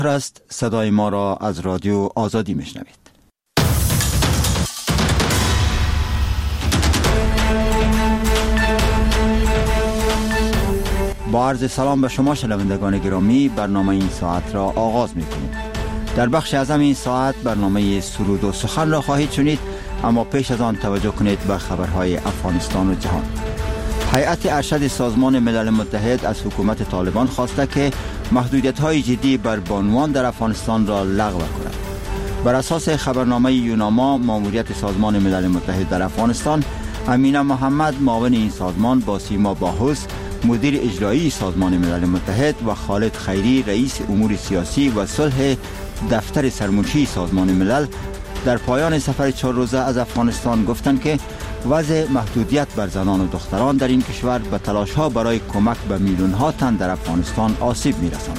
است. صدای ما را از رادیو آزادی میشنوید. با عرض سلام به شما شنوندگان گرامی، برنامه این ساعت را آغاز میکنیم. در بخش اعظم این ساعت برنامه سرود و سخن را خواهید شنید، اما پیش از آن توجه کنید به خبرهای افغانستان و جهان. هیئت ارشد سازمان ملل متحد از حکومت طالبان خواسته که محدودیت‌های جدی بر بانوان در افغانستان را لغو کند. بر اساس خبرنامه یوناما، ماموریت سازمان ملل متحد در افغانستان، امینه محمد معاون این سازمان با سیما باهوس مدیر اجرایی سازمان ملل متحد و خالد خیری رئیس امور سیاسی و صلح دفتر سرمنشی سازمان ملل در پایان سفر 4 روزه از افغانستان گفتند که وضع محدودیت بر زنان و دختران در این کشور به تلاش‌ها برای کمک به میلیون‌ها تن در افغانستان آسیب می‌رساند.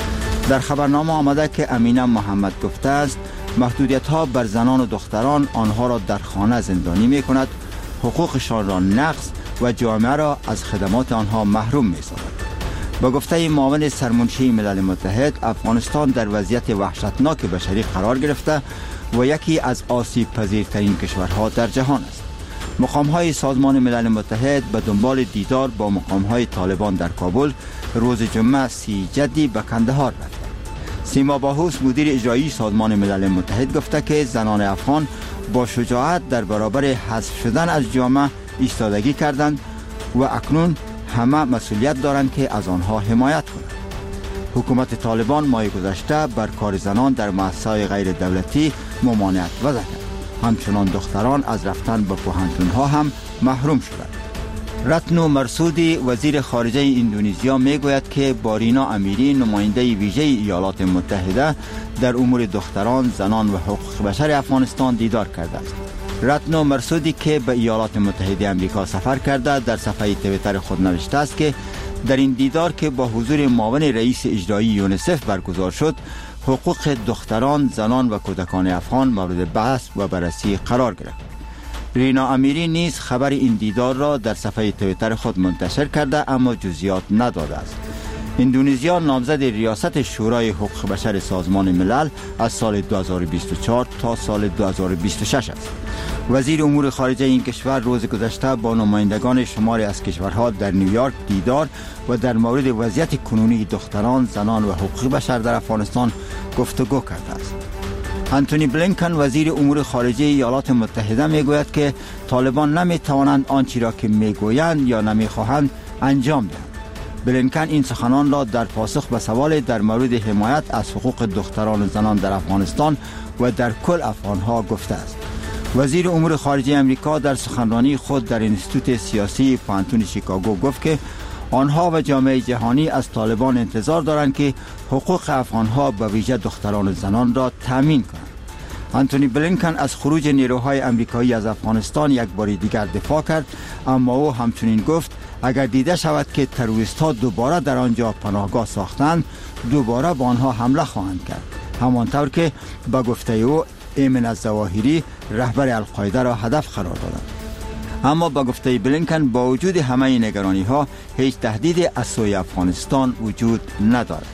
در خبرنامه آمده که امینه محمد گفته است محدودیت‌ها بر زنان و دختران آنها را در خانه زندانی می‌کند، حقوقشان را نقض و جامعه را از خدمات آنها محروم می‌سازد. با گفته معاون سرمنشی ملل متحد، افغانستان در وضعیت وحشتناک بشری قرار گرفته و یکی از آسیب پذیرترین کشورها در جهان است. مقام‌های سازمان ملل متحد به دنبال دیدار با مقام‌های طالبان در کابل روز جمعه 30 جدی به کندهار رفتند. سیما باهوس مدیر اجرایی سازمان ملل متحد گفته که زنان افغان با شجاعت در برابر حذف شدن از جامعه ایستادگی کردند و اکنون همه مسئولیت دارند که از آنها حمایت کنند. حکومت طالبان ماه گذشته بر کار زنان در مؤسسه‌های غیر دولتی ممانعت وضع کرد. همچنان دختران از رفتن به پوهنتون‌ها هم محروم شدند. رتنو مرسودی وزیر خارجه اندونزیا میگوید که بارینا امیری نماینده ویژه ایالات متحده در امور دختران، زنان و حقوق بشر افغانستان دیدار کرده است. رتنو مرسودی که به ایالات متحده آمریکا سفر کرده در صفحه توییتر خود نوشته است که در این دیدار که با حضور معاون رئیس اجرایی یونیسف برگزار شد، حقوق دختران، زنان و کودکان افغان مورد بحث و بررسی قرار گرفت. رینا امیری نیز خبر این دیدار را در صفحه توییتر خود منتشر کرده اما جزئیات نداده است. اندونزیا نامزد ریاست شورای حقوق بشر سازمان ملل از سال 2024 تا سال 2026 است. وزیر امور خارجه این کشور روز گذشته با نمایندگان شماری از کشورها در نیویورک دیدار و در مورد وضعیت کنونی دختران، زنان و حقوق بشر در افغانستان گفتگو کرده است. انتونی بلینکن وزیر امور خارجه ایالات متحده میگوید که طالبان نمیتوانند آنچه را که میگویند یا نمیخواهند انجام دهند. بلینکن این سخنان را در پاسخ به سوال در مورد حمایت از حقوق دختران و زنان در افغانستان و در کل افغانها گفته است. وزیر امور خارجه امریکا در سخنرانی خود در انستیتوت سیاسی پوهنتون شیکاگو گفت که آنها و جامعه جهانی از طالبان انتظار دارند که حقوق افغانها به ویژه دختران و زنان را تامین کنند. انتونی بلینکن از خروج نیروهای آمریکایی از افغانستان یک بار دیگر دفاع کرد، اما او همچنین گفت اگر دیده شود که تروریست‌ها دوباره در آنجا پناهگاه ساختند، دوباره به آنها حمله خواهند کرد. همانطور که با گفته او ایمن الظواهری رهبر القاعده را هدف قرار دادند. اما با گفته بلینکن با وجود همه نگرانی‌ها هیچ تهدید از سوی افغانستان وجود ندارد.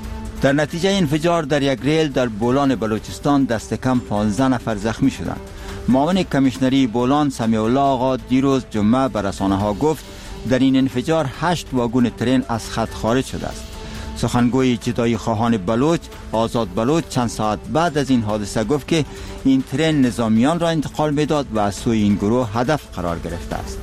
در نتیجه انفجار در یک ریل در بولان بلوچستان دست کم 15 نفر زخمی شدند. معاون کمیشنری بولان سمیع الله آقا دیروز جمعه به رسانه‌ها گفت در این انفجار 8 واگن ترن از خط خارج شده است. سخنگوی جدایی خواهان بلوچ آزاد بلوچ چند ساعت بعد از این حادثه گفت که این ترن نظامیان را انتقال می‌داد و از سوی این گروه هدف قرار گرفته است.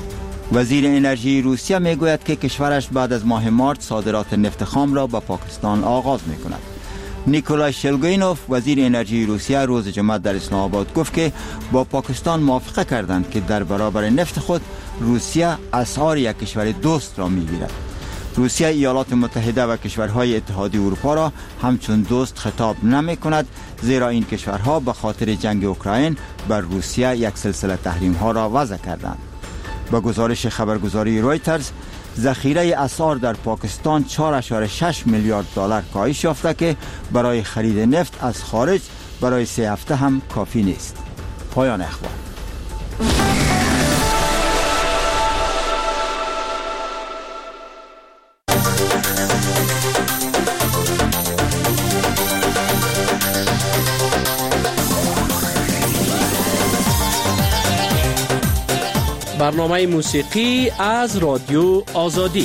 وزیر انرژی روسیه میگوید که کشورش بعد از ماه مارس صادرات نفت خام را به پاکستان آغاز می‌کند. نیکولای شلگوینوف وزیر انرژی روسیه روز جمعه در اسلام آباد گفت که با پاکستان موافقه کردند که در برابر نفت خود روسیه اسعار یک کشور دوست را می‌گیرد. روسیه ایالات متحده و کشورهای اتحادیه اروپا را همچون دوست خطاب نمی کند، زیرا این کشورها به خاطر جنگ اوکراین بر روسیه یک سلسله تحریم ها را وضع کردند. با گزارش خبرگزاری رویترز، ذخیره اسعار در پاکستان 4.6 میلیارد دلار کاهش یافته که برای خرید نفت از خارج برای 3 هفته هم کافی نیست. پایان اخبار. برنامه موسیقی از رادیو آزادی.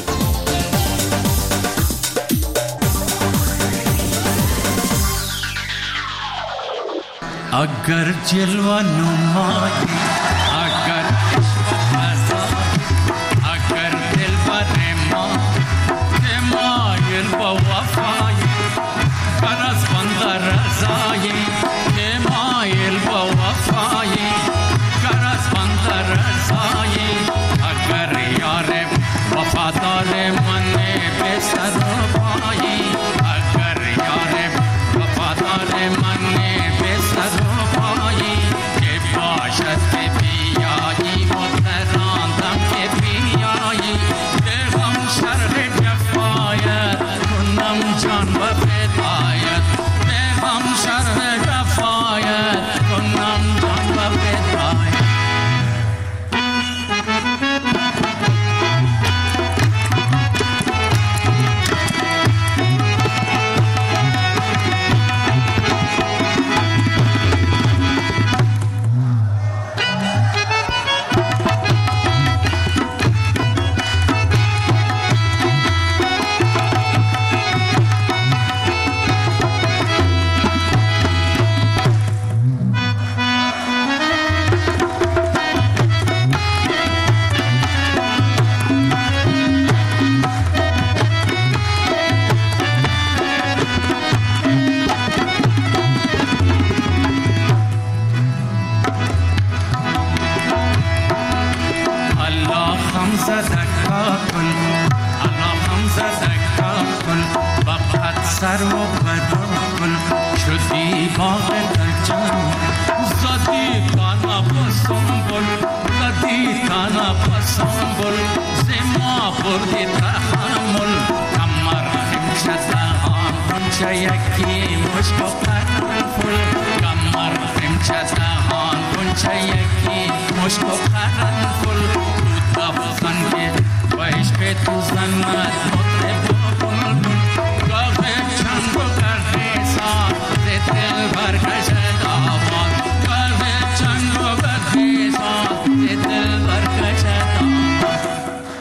اگر جلوه نمایی، اگر عشق ازاد، اگر دل بر ما که مایل با وفایی، گر از بند رضایی که مایل با وفایی، گر از بند رضایی، اگر یار وفادار من به سر و پایی، اگر یار وفادار من به سر و پایی، که باشد که بیایی متراندم که بیایی، دلم شرح جفایت کنم جان و فدایت، دلم شرح جفایت کنم جان و فدایت. سر و بدن شدی باغ دلجان، زدی تانا پسنبل، زدی تانا پسنبل، زما بردی تحمل، کمر خمشه دهان کنچه یکی مشک و قرنفل، کمر خمشه دهان کنچه یکی مشک و قرنفل، تو دفزن که و عشق تو زند مطرب و بلبل، چند و گرده ساد دل برکشد آباد، گرده چند و گرده ساد دل برکشد آباد.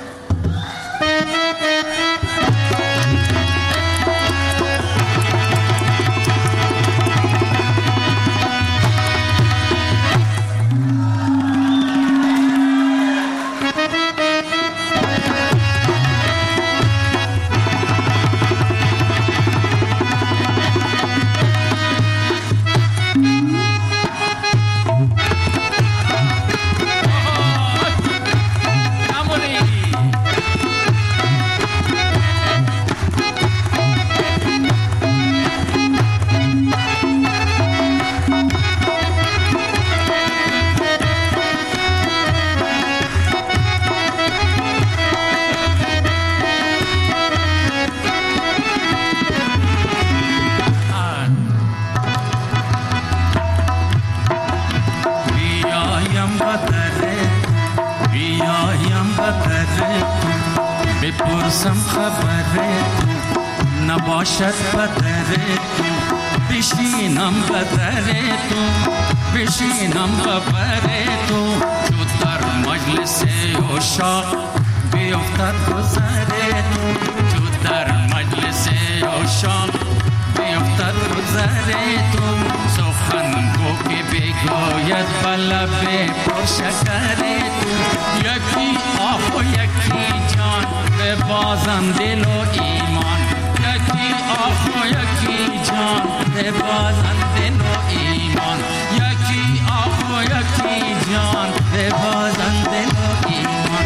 بپرسم خبره تو نباشد بدره تو، بشینم بدره تو، بشینم ببره تو، چو در مجلس عشاق بیفتد گذره تو، چو در مجلس عشاق بیفتد گذره تو، سخن گو که بگوید بلب پرشکره تو، یکی آه و یکی جان به بازم دل و ایمان، یکی آه و یکی جان به بازم دل و ایمان، یکی آه و یکی جان به بازم دل و ایمان.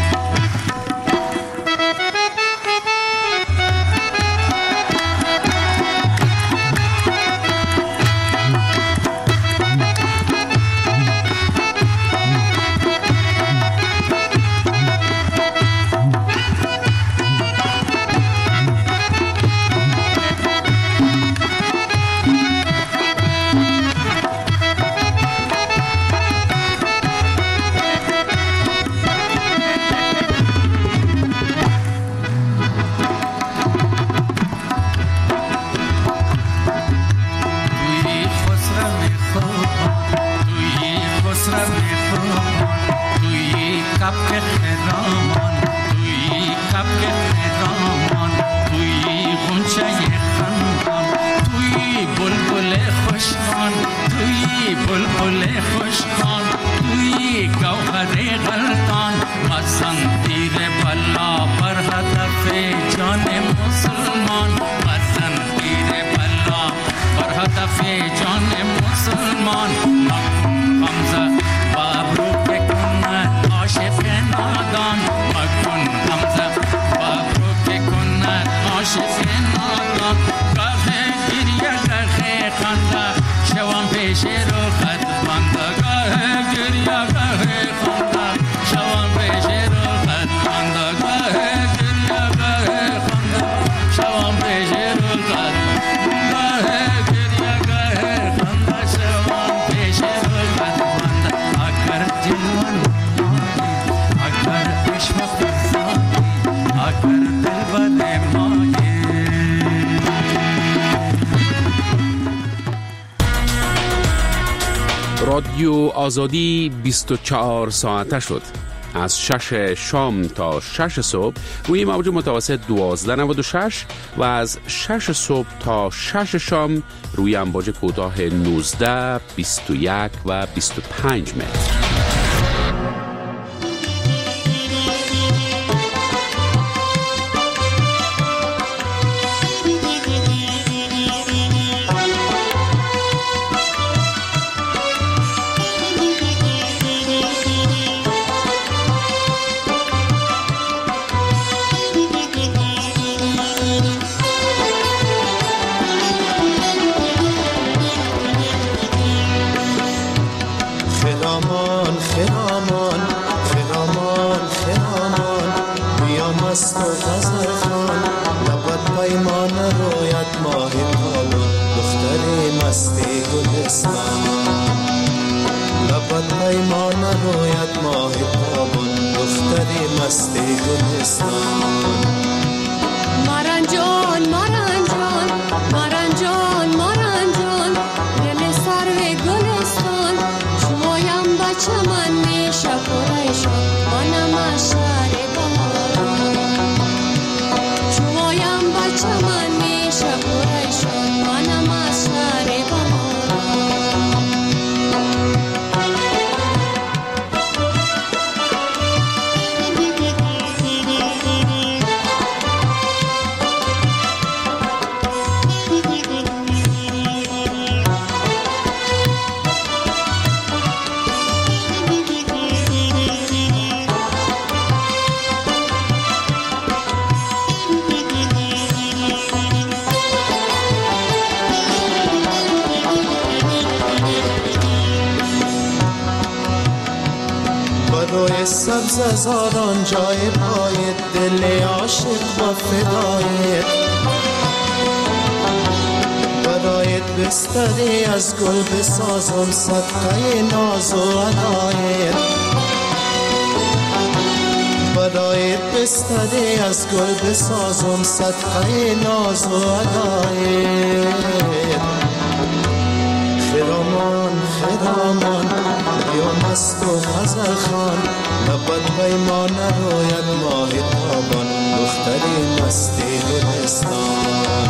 جان مسلمان مکن غمزه و ابرو که کند عاشق نادان مکن غمزه و ابرو که کند عاشق نادان گاه گریه گاه خنده شوم پیش رو خط بنده گاه گریه گاه خنده شوم پیش رو خط بنده گاه گریه گاه خنده شوم پیش رو خط گاه گریه گاه خنده شوم پیش رو خط بنده اگر جلوان اگر عشق فرزادی اگر دلبر مایی. رادیو آزادی 24 ساعته شد. از 6 شام تا 6 صبح روی موج متوسط 1296 و از 6 صبح تا 6 شام روی امواج کوتاه 19 21 و 25 متر. سبززاران جای پای دل عاشق و فدای برایت بستری از گل بسازم صدقه ناز و ادای برایت بستری از گل بسازم صدقه ناز و ادای خرامان خرامان یا مست و غزل خان لبت پیمان روید ماه تابان دختری مستی گلستان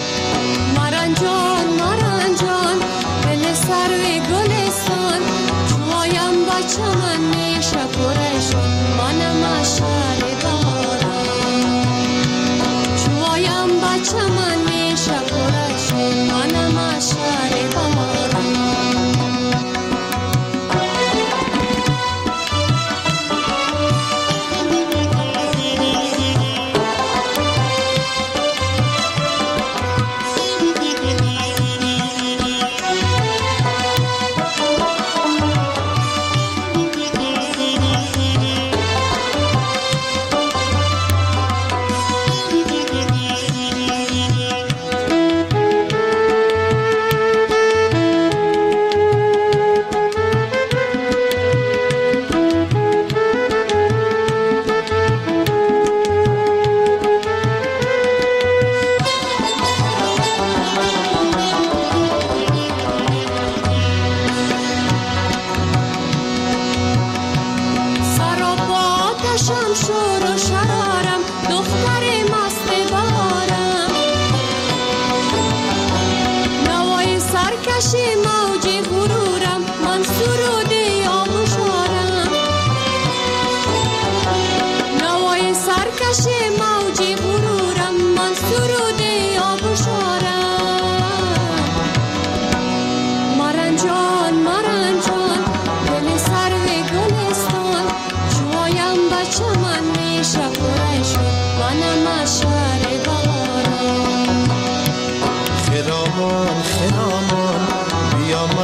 ماران جان دل سروی گلستان چوایم با چمن میشه پرشان منم اشعار بهاران چوایم با چمن میشه پرشان منم اشعار بهاران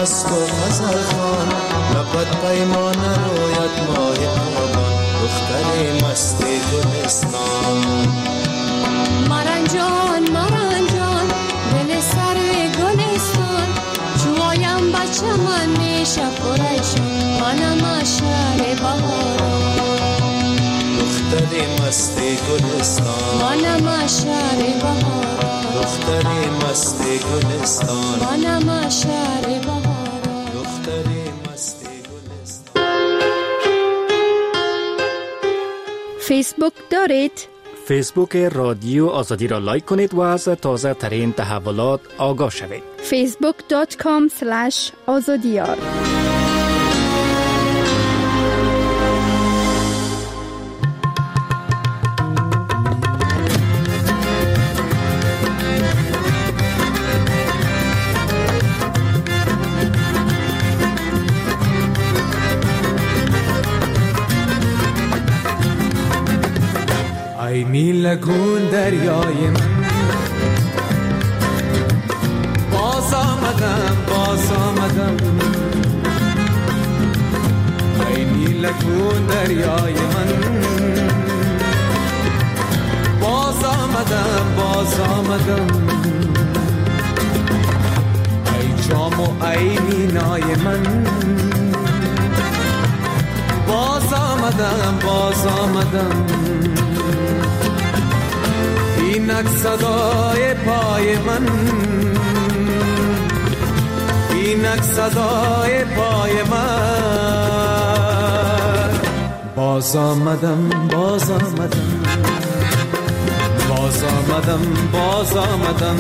مست و غزل خوان، لبت پیمان رویت ماه تابان، دختر مست گلستان. مرنجان مرنجان دل سر گلستان، چوایم بچه من میشه پرشان، منم شهر بهاران. دختر مست گلستان، منم شهر بهاران. دختر مست گلستان، منم شهر بهاران. دختر مست گلستان. فیسبوک دارید؟ فیسبوک رادیو آزادی را لایک کنید و از تازه ترین تحولات آگاه شوید. facebook.com/azadiyar. ای نیلگون دریای من، باز آمدم باز آمدم. ای نیلگون دریای من، باز آمدم باز آمدم. ای جام و ای مینای من، باز آمدم باز آمدم. اینک صدای پای من، اینک صدای پای من. باز آمدم باز آمدم، باز آمدم باز آمدم.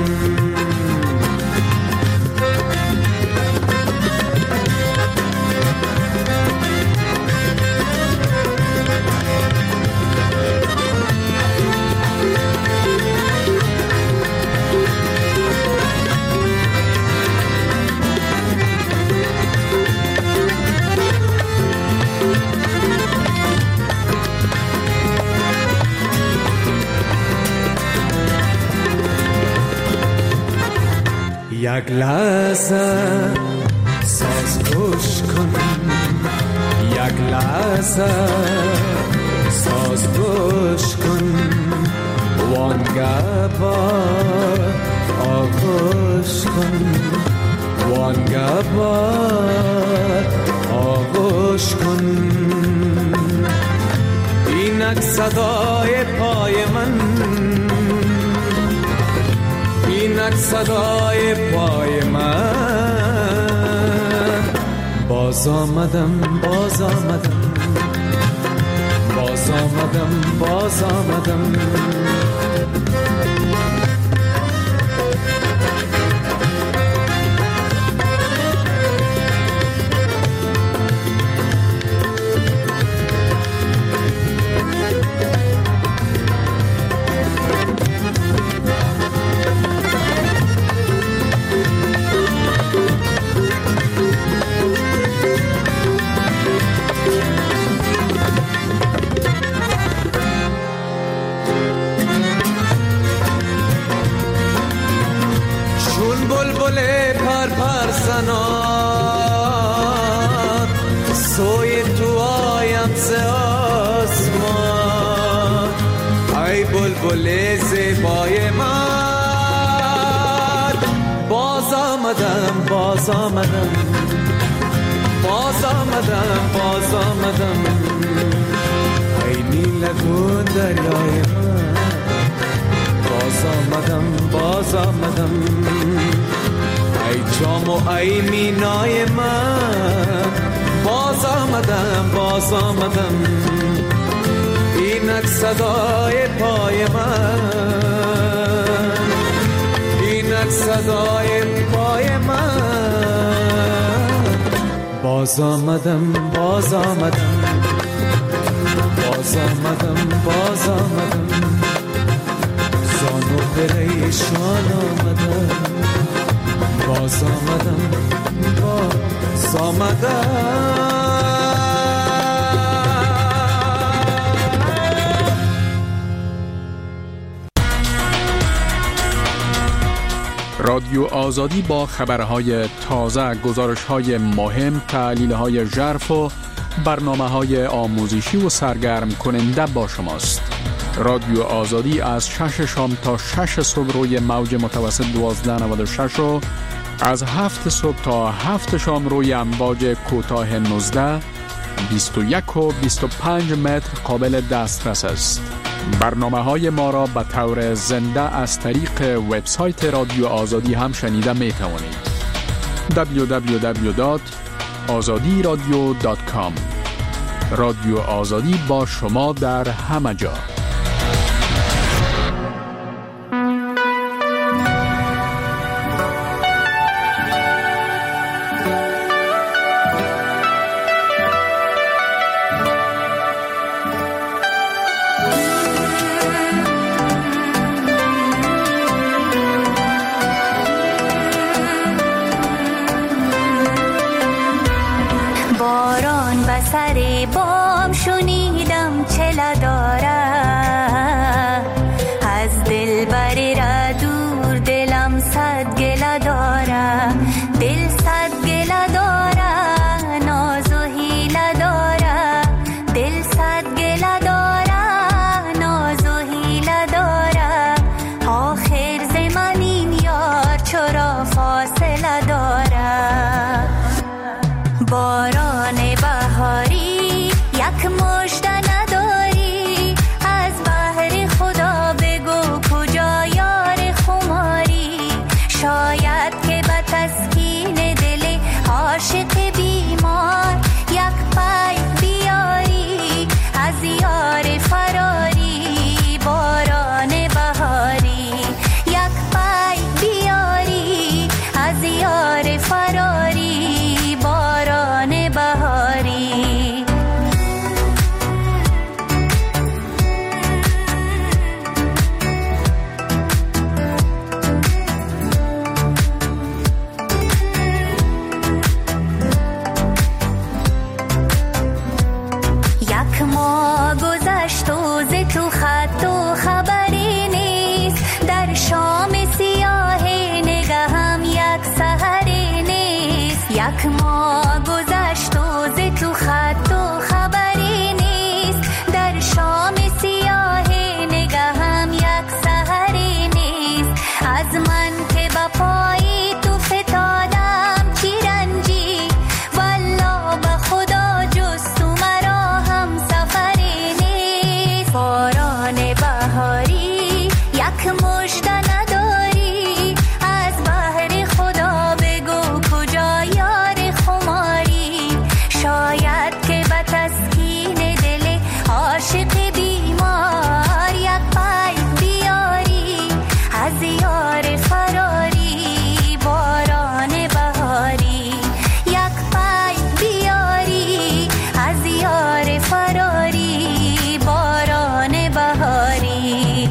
یک لحظه ساز گوش کن، یک لحظه ساز گوش کن. وانگه با آغوش کن، وانگه با آغوش کن. اینک صدای پای من، اینک صدای پای من. باز آمدم باز آمدم، باز آمدم باز آمدم. سوی تو آیم ز آسمان. ای بلبل زیبای من، باز آمدم باز آمدم، باز آمدم باز آمدم. ای نیلگون دریای من، باز آمدم باز آمدم. ای جام و ای مینای من، باز آمدم باز آمدم. اینک صدای پای من، اینک صدای پای من. باز آمدم باز آمدم، باز آمدم باز آمدم. زانو پریشان آمدم، باز آمدم باز آمدم. رادیو آزادی با خبرهای تازه، گزارش‌های مهم، تحلیل‌های ژرف و برنامه‌های آموزشی و سرگرم کننده با شماست. رادیو آزادی از 6 شام تا 6 صبح روی موج متوسط 1296 و از 7 صبح تا 7 شام روی امواج کوتاه 19، 21 و 25 متر قابل دسترس است. برنامه‌های ما را به طور زنده از طریق وبسایت رادیو آزادی هم شنیده می توانید. www.azadiradio.com. رادیو آزادی با شما در همه جا. سر بام شنیدم چله داره، از دل بری را دور دلم صد گله داره، دل صد گله داره، ناز و حیله داره، دل صد گله داره، ناز و حیله داره، آخر ز من این یار چرا فاصله داره. باران بهاری یک مژده نداری، از بحر خدا بگو کجا یار خماری، شاید که به تسکین دل عاشق بیمار یک پی بیاری از یار فراری. باران بهاری یک پی بیاری از یار فراری، باران بهاری. یک ماه گذشت و ز تو خط و خبری نیست، در شام سیاه نگهم یک سحری نیست. یک ماه گذشت و ز تو خط و خبری نیست، در شام سیاه نگهم یک سحری نیست. از من که با پای تو فتادم چی رنجی، والله به خدا جز تو مرا هم سفری نیست. باران بهاری یک مژده نداری، از بحر خدا بگو کجا یار خماری، شاید که به تسکین دل عاشق بیمار یک پی بیاری از یار فراری. باران بهاری یک پی بیاری از یار فراری، باران بهاری.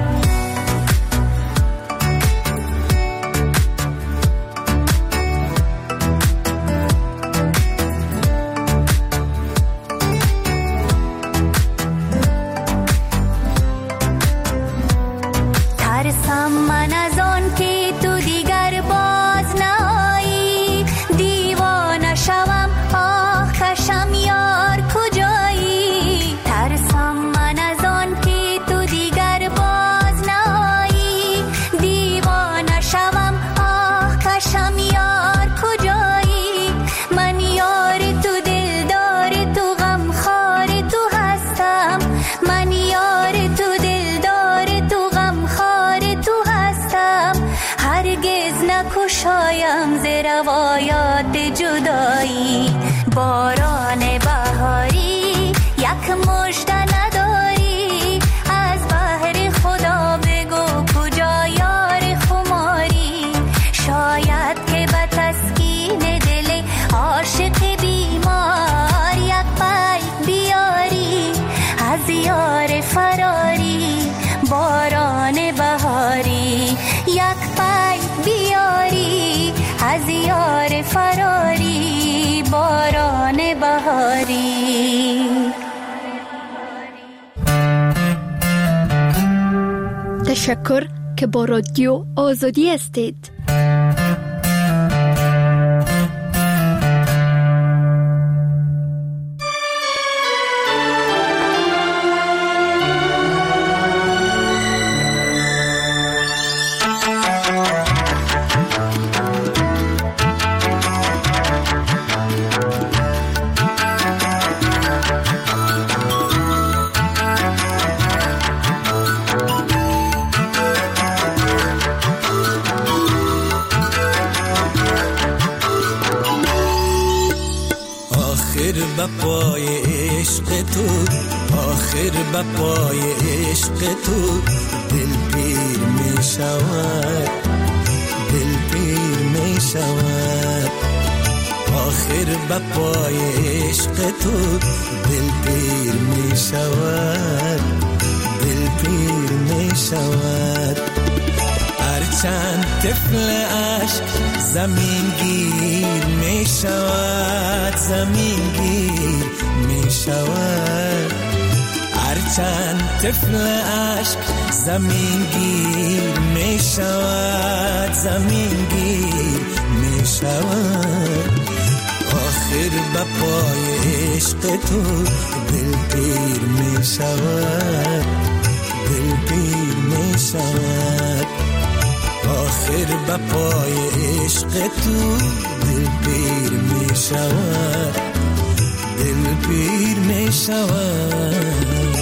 ترسم من از آن که تو دیگر باز نایی، دیوانه شوم آه کشم یار کجایی. ترسم من از آن که تو دیگر باز نایی، دیوانه شوم آه کشم یار کجایی. من یار تو دلدار تو غمخوار تو هستم، من یار تو دلدار تو غمخوار تو هستم. هرگز نکشایم ز روایات جدایی. باران بهاری یک مژده نداری، از بحر خدا بگو کجا یار خماری، شاید که به تسکین دل عاشق بیمار یک پی بیاری از یار فراری. باران بهاری یک پی بیاری از یار فراری، باران بهاری. تشکر که با رادیو آزادی هستید. به پای عشق تو، آخر به پای عشق تو دل پیر می شود، دل پیر می شود. آخر به پای عشق تو دل پیر می شود، دل پیر می شود. هرچند طفل عشق زمین گیر می شود، زمین گیر می شود. هرچند طفل عشق زمین گیر می شود، زمین گیر می شود. آخر به پای عشق تو دل پیر می شود، دل پیر می شود. آخر به پای عشق تو دل پیر می شود، دل پیر می شود.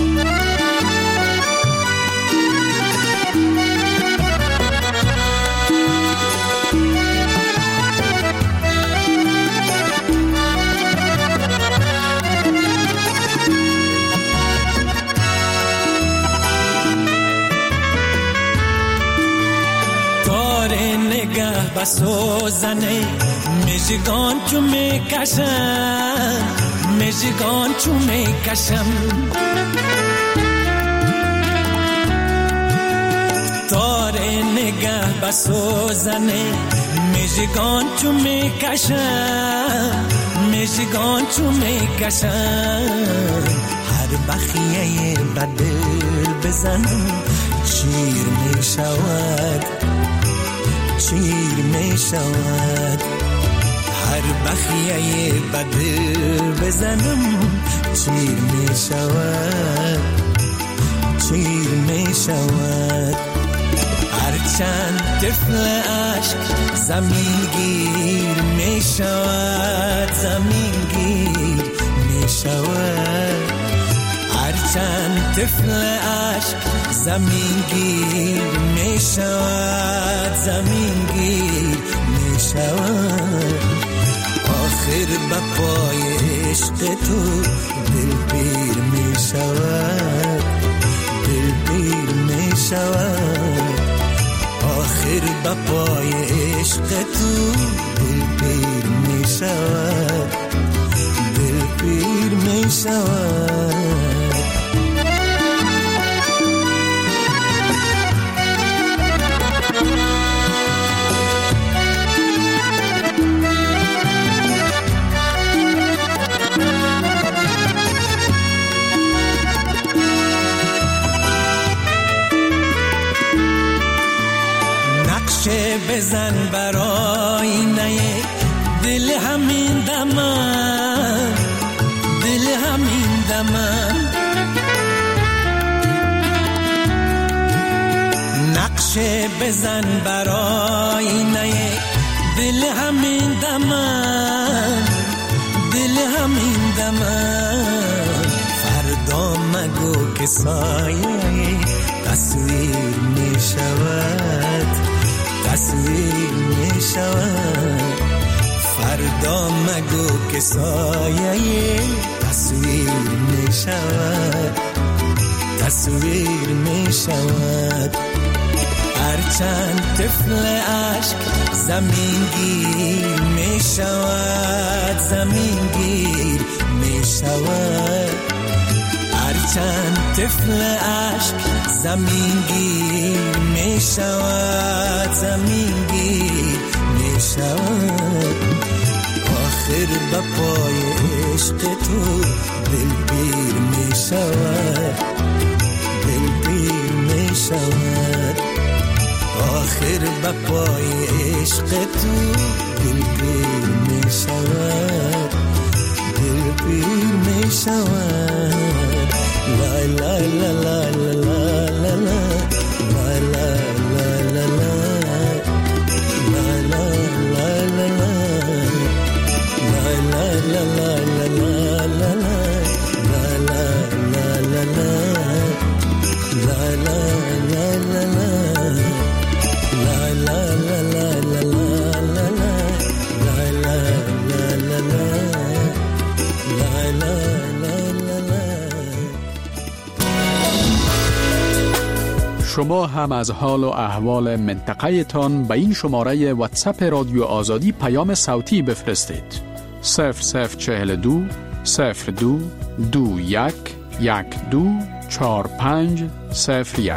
نگاه بسوزنه مژگان چو میکشم، مژگان چو میکشم. تار نگاه بسوزنه مژگان چو میکشم، مژگان چو میکشم. هر بخیه بدل بزنم شیر می شود، شیر می شود. هر بخیه بدل بزنم شیر می شود، شیر می شود. هرچند طفل عشق زمین گیر می شود، زمین گیر می شود. هرچند طفل عشق زمین گیر می شود، زمین گیر می شود. آخر به پای عشق تو دل پیر می شود، دل پیر می شود. آخر به پای عشق تو دل پیر می شود، دل پیر می شود. نقشه بزن برای نه دل همین دمم، دل همین دمم. نقشه بزن برای نه دل همین دمم، دل همین دمم. فردا مگو که سایه تصویر می شود، تصویر می شود. فردا مگو که سایه تصویر می شود، تصویر می شود. هرچند طفل عشق زمین گیر می شود، زمین گیر می شود. هرچند طفل عشق زمین گیر می شود، زمین گیر می شود. آخر به پای عشق تو دل پیر می شود، دل پیر می شود. آخر به پای عشق تو دل پیر می شود، دل پیر می شود. لا لا لا لا لا لا لا لا لا لا شما هم از حال و احوال منطقه تان به این شماره واتساپ رادیو آزادی پیام صوتی بفرستید. 0042 02 21 12 45 01.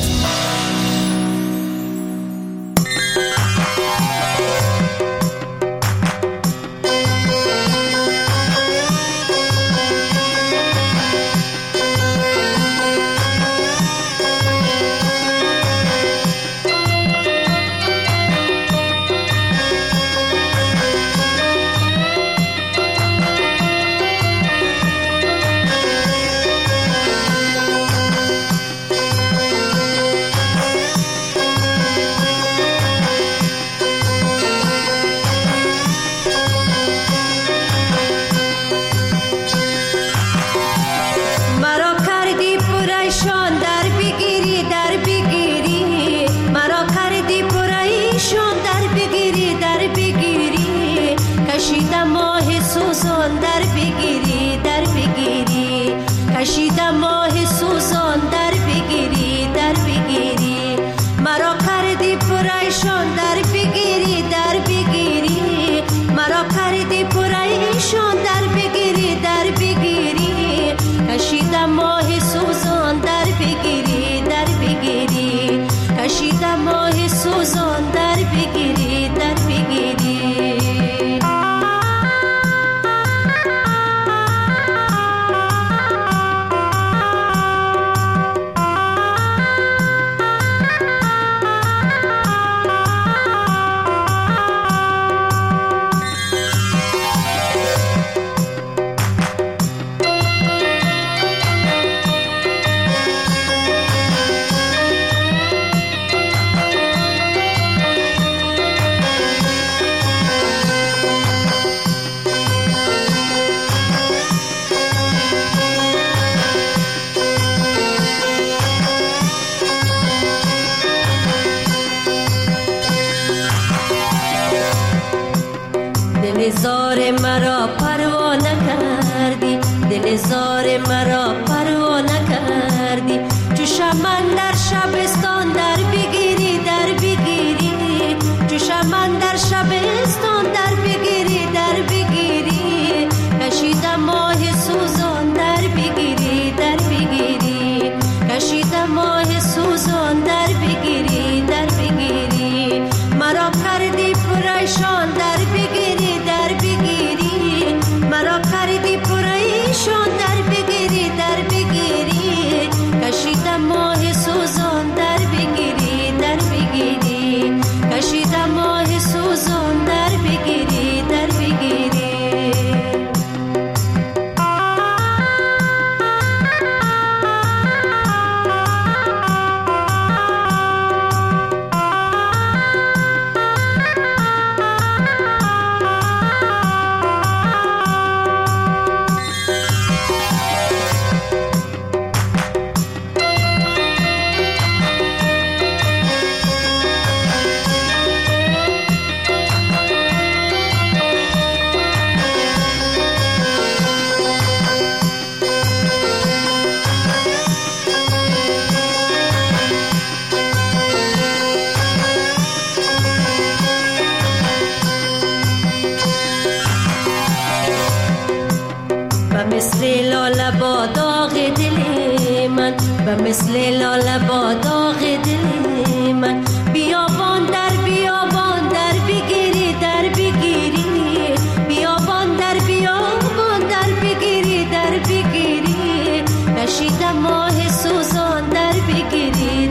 مثل لاله با داغ دل من بیابان در بگیری در بگیری بیابان در بگیری کشیدم ماه سوزان در بگیری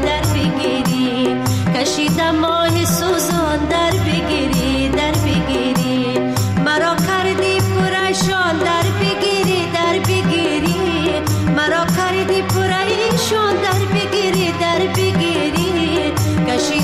کشیدم ماه سوزان در بگیری مرا کردی پریشان در بگیری مرا کردی پریشان در بگیری کشیدم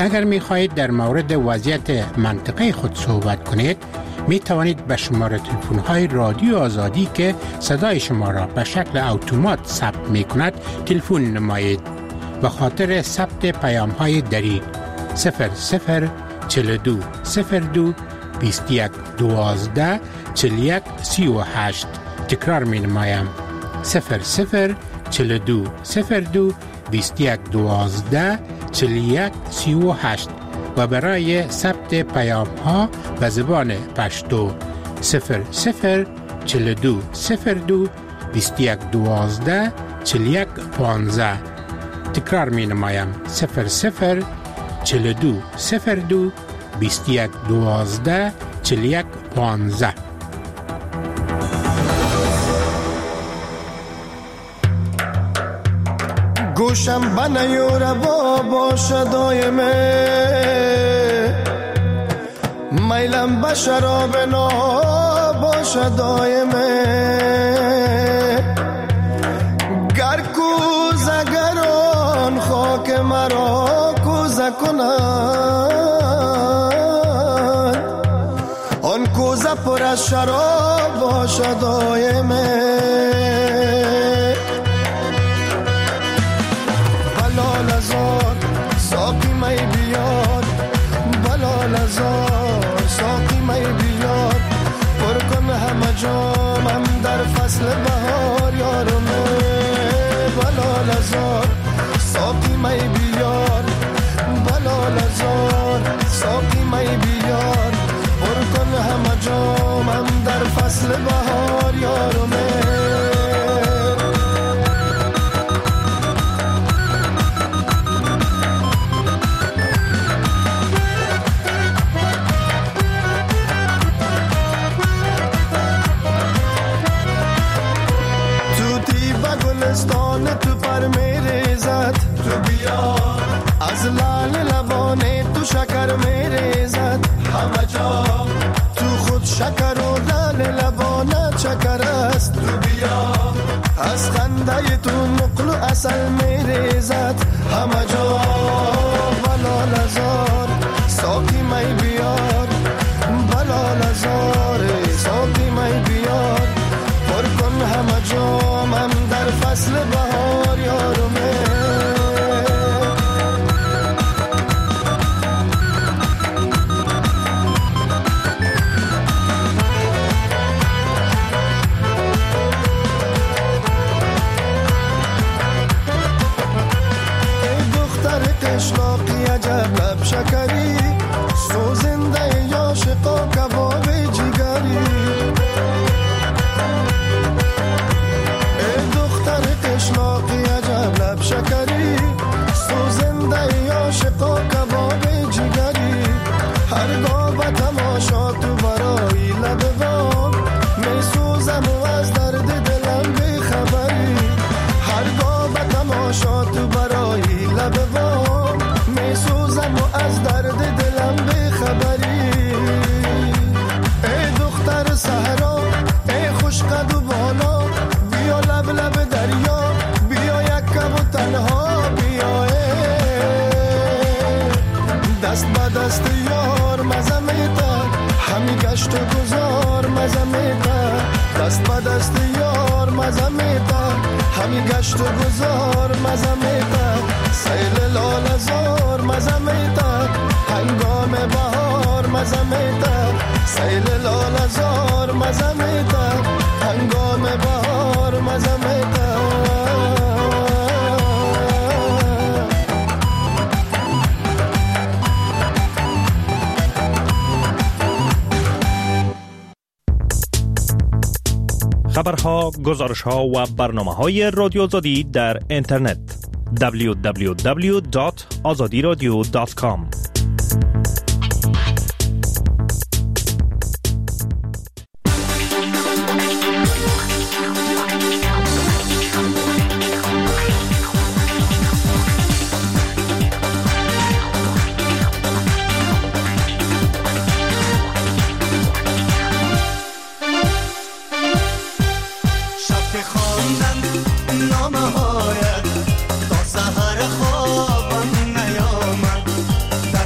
اگر می خواهید در مورد وضعیت منطقه خود صحبت کنید، می توانید به شماره تلفن های رادیو آزادی که صدای شما را به شکل اتومات ثبت می کند تلفن نمایید. به خاطر ثبت پیام های دری 0042 02 21 12 41 38. تکرار می نمایم 0042 02 21 12 41 38 و برای ثبت پیام ها به زبان پشتو 0042 02 21 12 41 15. تکرار می نمایم 0042 02 21 12 41 15. گوشم بنیور بابا دایمه میلم به شراب ناباش دایمه گر کوزه گران خاک مرا کوزه کنند آن کوزه پر از شراب باش دایمه ساقی می بیار بلال ازار ساقی می بیار پر کن همه جامم در فصل بهار یارمه بلال ازار ساقی می بیار بلال ازار ساقی می بیار پر کن همه جامم در فصل بهار یارمه تو پر میریزد تو بیا از لال لبانه تو شکر میریزد همه جا تو خود شکر و لال لبانه چکر است تو بیا از خنده تو نقل و اصل میریزد همه جا بلال ازار ساقی می بیار بلال ازار ساقی می بیار پر کن همه جامم در فصل بهار یارمه ای دختر قشلاقی عجب لب شکری سوزنده عاشقا کباب جگری قشلاقی عجب لب شکری سوزنده عاشقا کباب جگری هرگاه به تماشا تو برای لب وام می سوزم و از درد دلم بی خبری هرگاه به تماشا تو برای لب وام می سوزم و از درد دلم بی خبری ای دختر صحرا ای خوش قد و بالا بیا لب لب دریا بیا یک کم و تنها بیا دست به دست یار مزه میده همی گشت و گذار مزه میده دست به دست یار مزه میده همی گشت و گذار مزه میده سیل لال زار مزه میده هنگام بهار مزه میده سیل لال زار مزه میده هنگام بهار مزه میده خبرها، گزارشها و برنامه‌های رادیو آزادی در اینترنت www.azadiradio.com نامه هایت تا سحر خوابم نیامد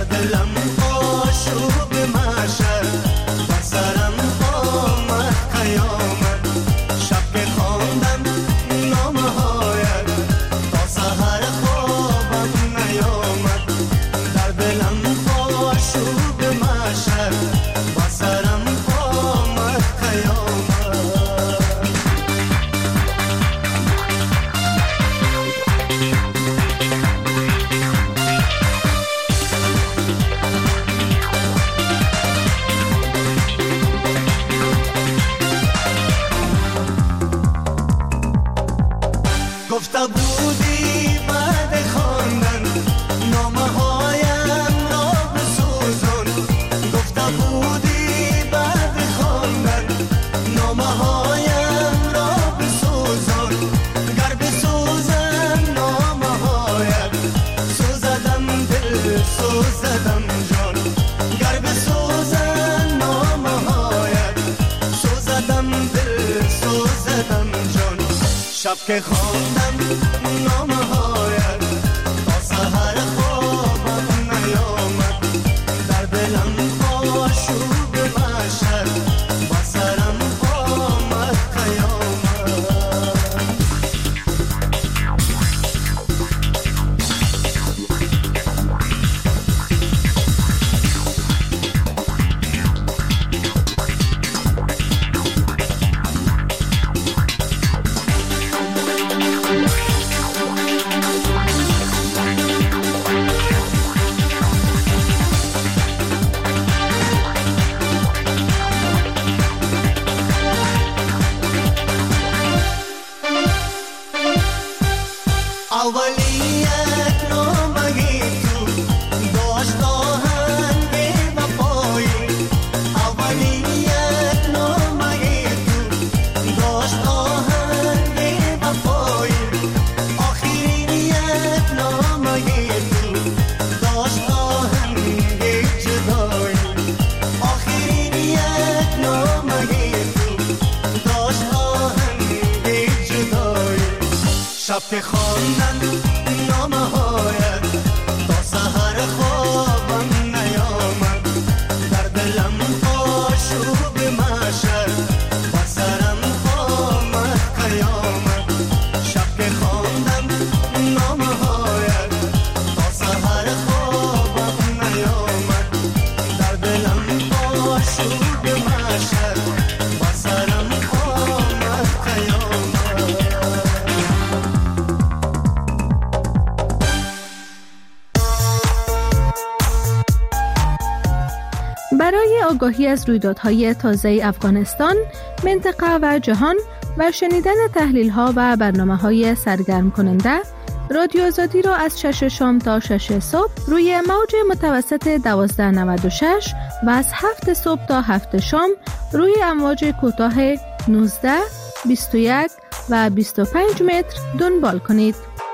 گفته بودی بعد خواندن نامه هایم را بسوزان، گفته بودی بعد خواندن نامه هایم را بسوزان، گر بسوزم نامه هایم سوزدم دل سوزدم جان، گر بسوزم نامه هایم سوزدم دل سوزدم جان. شب که خواندم نامه هایت تا سحر خوابم نیامد، در دلم آشوب محشر با سرم آمد قیامت. اولیت نامگی تو داشت آهنگ وفایی، اولیت نامگی تو داشت آهنگ وفایی، آخریت نامگی تو داشت آهنگ جدایی، آخریت نامگی تو داشت آهنگ جدایی. شب که خواندن نامه هایت تا سحر خوابم نیامد، در دلم آشوب محشر با سرم آمد قیامت. شب که خواندم نامه هایت تا سحر خوابم نیامد، در دلم آشوب محشر با سرم آمد قیامت. برای آگاهی از رویدادهای تازه افغانستان، منطقه و جهان و شنیدن تحلیل‌ها و برنامه‌های سرگرم کننده، رادیو آزادی را از 6 شام تا 6 صبح روی موج متوسط 1296 و از 7 صبح تا 7 شام روی امواج کوتاه 19، 21 و 25 متر دنبال کنید.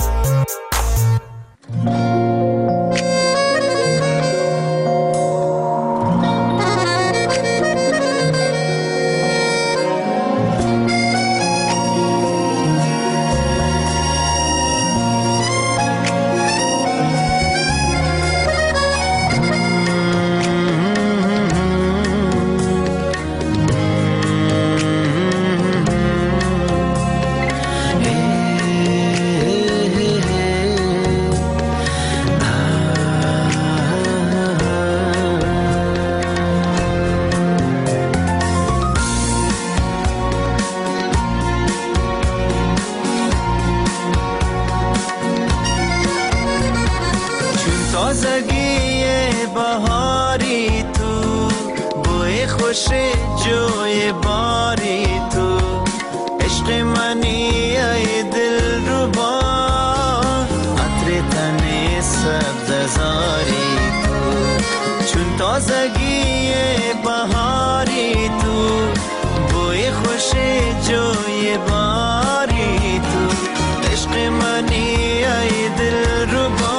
تازگی بهاری تو، بوی خوش جوی باری تو، عشق منی ای دل ربا، عطر تن سبززاری تو. چون تازگی بهاری تو، بوی خوش جوی باری تو، عشق منی ای دل ربا،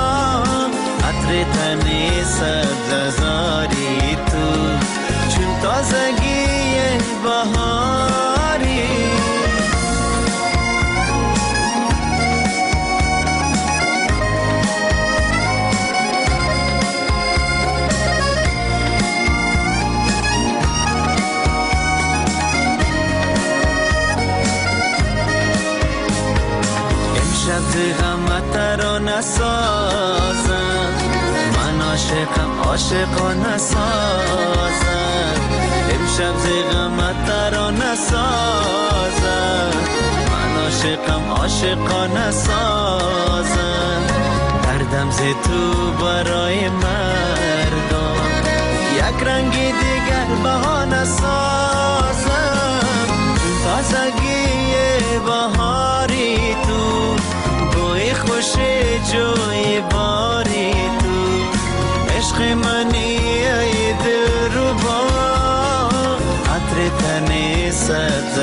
تنی سبززاری تو. چون تازگی بهاری امشب غمت را نسازم، عاشقم عاشقانه سازم، امشب غمت را نسازم، من عاشقم عاشقانه سازم، دردم ز تو برای مردم یک رنگی دیگر بهانه سازم. تازگی بهاری تو،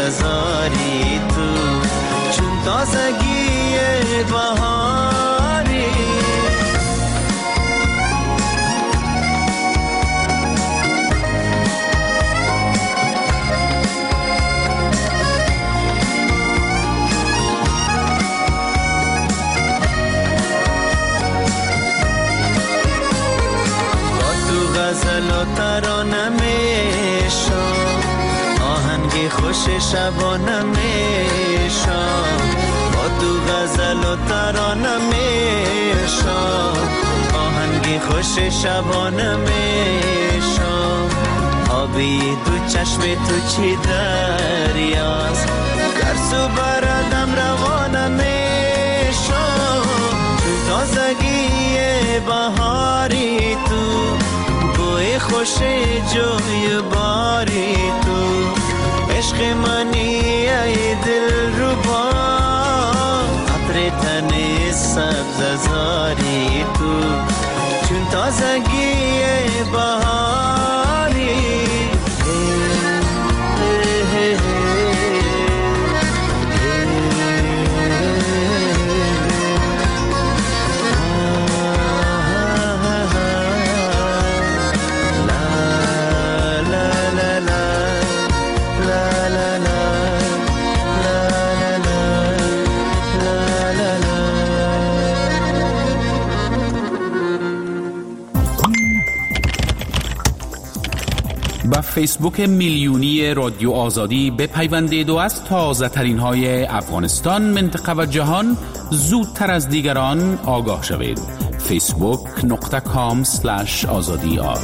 سبززاری تو، چون تازگی بهاری. غزل و ترانه میشم، آهنگ خوش شبانه میشم. با تو غزل و ترانه میشم، آهنگ خوش شبانه میشم. آبی دو چشم تو چی دریاست، گرسو بردم روانه میشم. چون تازگی بهاری تو، خوش جوی باری تو، عشق منی ای دل ربا، عطر تن سبززاری تو، چون تازگی بهاری. با فیسبوک میلیونی رادیو آزادی بپیوندید و از تازه ترین های افغانستان، منطقه و جهان زودتر از دیگران آگاه شوید. facebook.com/azadiar.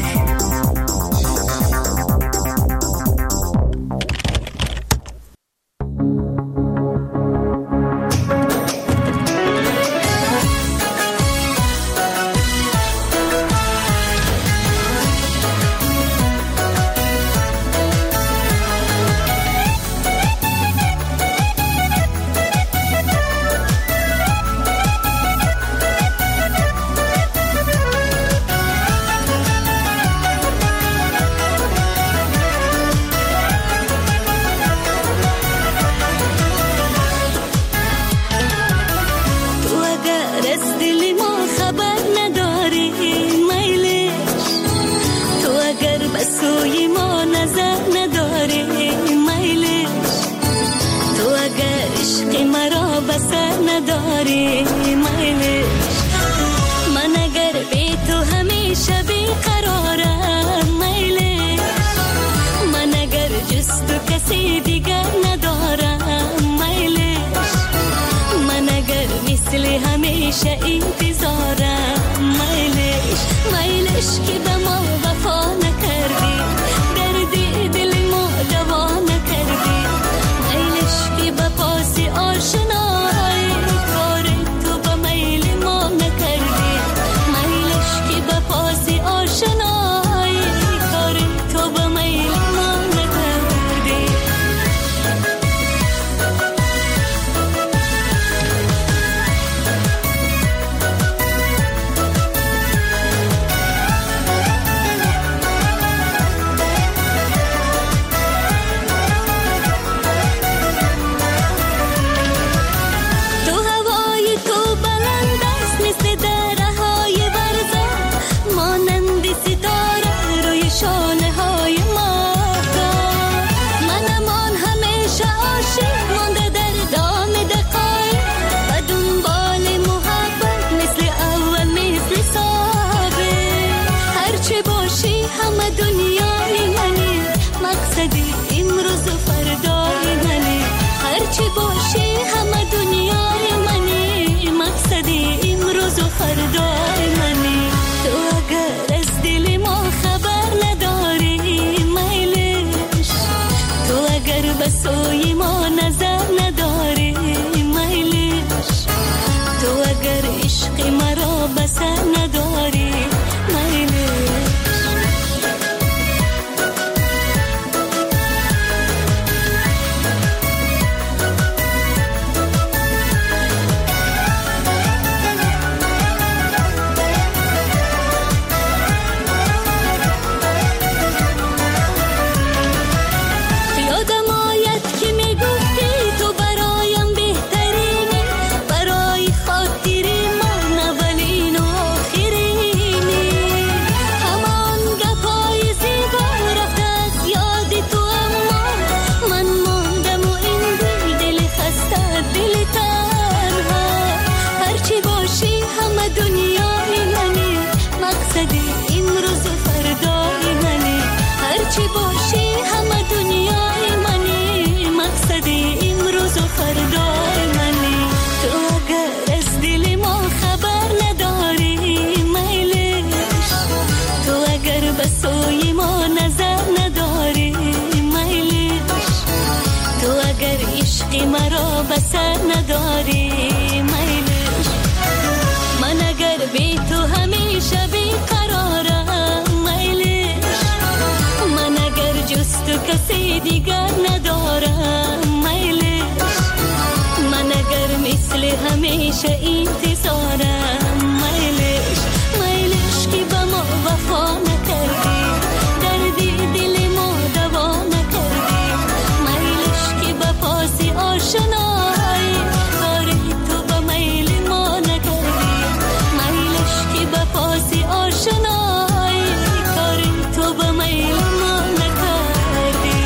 دیگر ندارم میلش، من اگر مثل همیشه انتظارم میلش، میلش که به ما وفا نکردی، دردی دل ما دوا نکردی، میلش که به پاس آشنایی کاری تو به میل ما نکردی، میلش که به پاس آشنایی کاری تو به میل ما نکردی.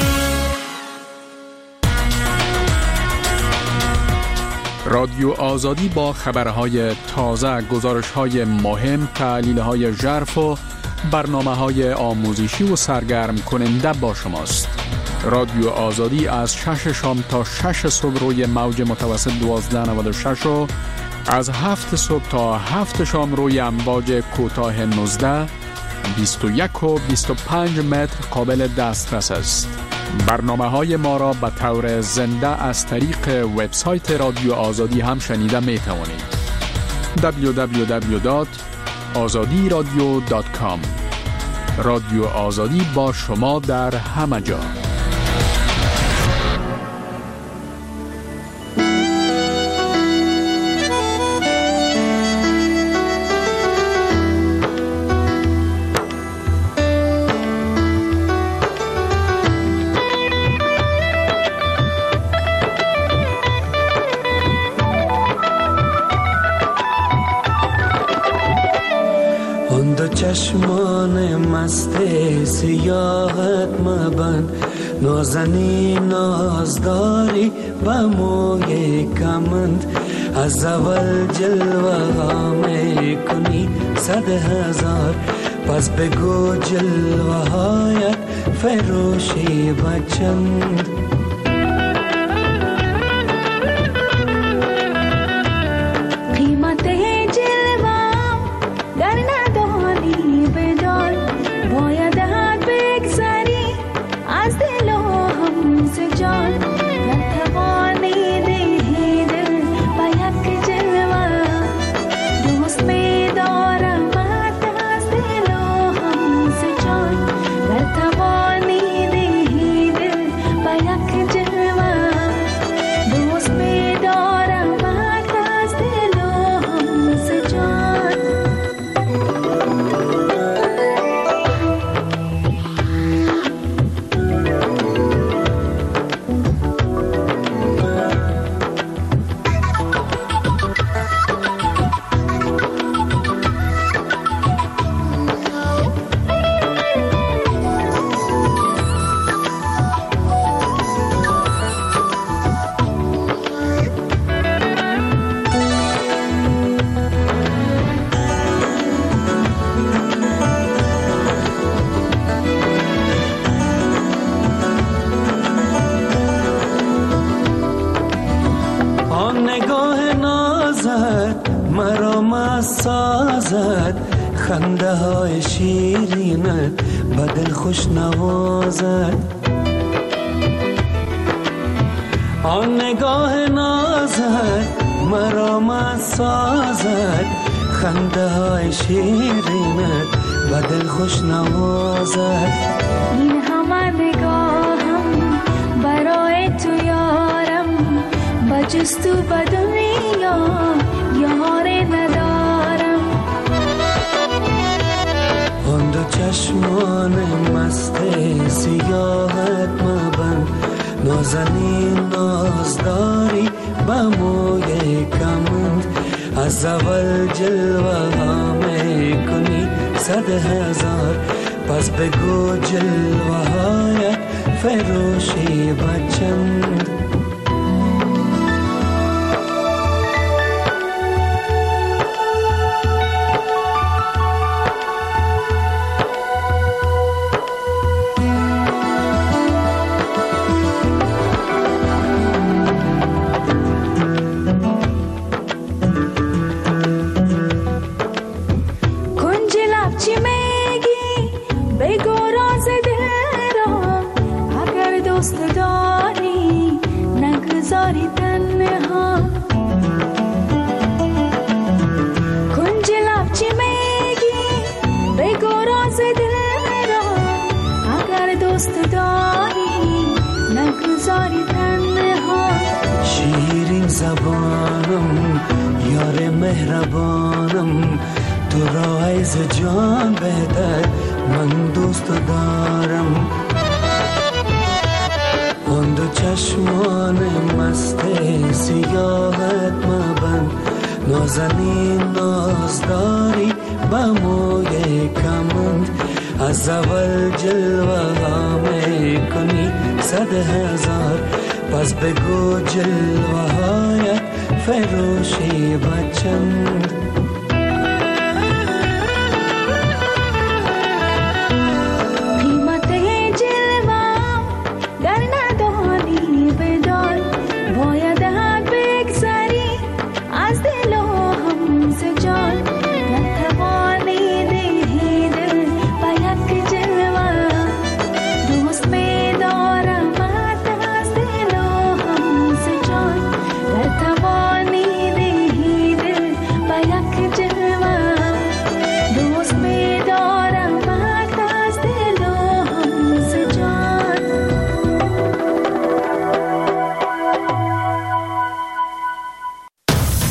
رادیو آزادی با خبرهای تازه، گزارش‌های مهم، تحلیل‌های ژرف و برنامه‌های آموزشی و سرگرم کننده با شماست. رادیو آزادی از 6 شام تا 6 صبح روی موج متوسط 1296 و از 7 صبح تا 7 شام روی امواج کوتاه 19 21 و 25 متر قابل دسترس است. برنامه‌های ما را به طور زنده از طریق وبسایت رادیو آزادی هم شنیده می توانید. www.azadiradio.com. رادیو آزادی با شما در همه جا. چشمان مست سیاحت مبند، نازنین نازداری با موی کمند، از اول جلوه ها می کنی 100,000، پس بگو جلوه هایت فروشی بچند. خنده های شیرینت بدل خوش نوازد، آن نگاه نازد مرا مست سازد، خنده های شیرینت بدل خوش نوازد. این همه نگاهم برای تو یارم، بجز تو به دنیا یار ندارم. آن دو چشمان مست سیاحت مبند، نازنین نازداری با موی کمند، از اول جلوه ها می کنی 100,000، پس بگو جلوه هایت فروشی بچند. مهربانم تو را از جان بهتر من دوست دارم. آن دو چشمان مست سیاهت مبند نازنین نازداری با موی کمند از اول جلوه ها میکنی 100,000 پس بگو جلوه هایت فروشی بچند.